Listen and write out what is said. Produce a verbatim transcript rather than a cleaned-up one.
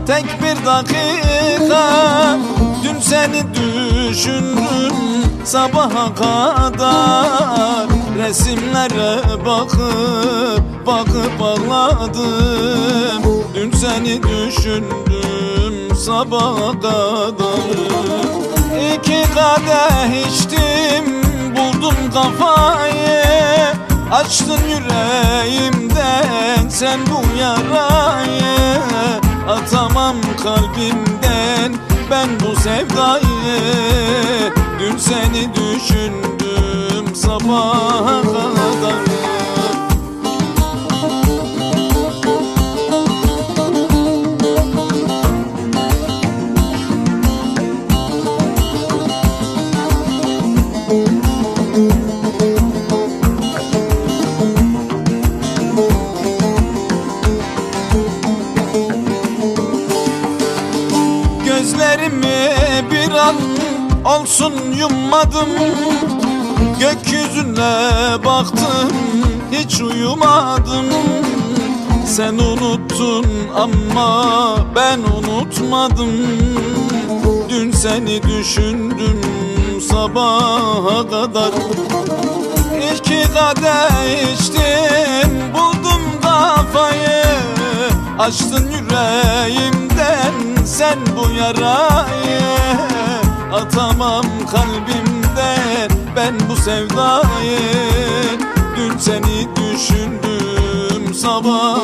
tek bir dakika. Dün seni düşündüm sabaha kadar, resimlere bakıp bakıp ağladım. Dün seni düşündüm sabaha kadar. İki kadeh içtim, buldum kafayı, açtın yüreğimden sen bu yarayı. Atamam kalbimden ben bu sevdayı. Dün seni düşündüm sabaha kadar. Gözlerimi bir an olsun yummadım, gökyüzüne baktım hiç uyumadım. Sen unuttun ama ben unutmadım. Dün seni düşündüm sabaha kadar. İki kadeh içtim, buldum kafayı, açtın yüreğimden sen bu yarayı. Atamam kalbimden ben bu sevdayı. Dün seni düşündüm sabah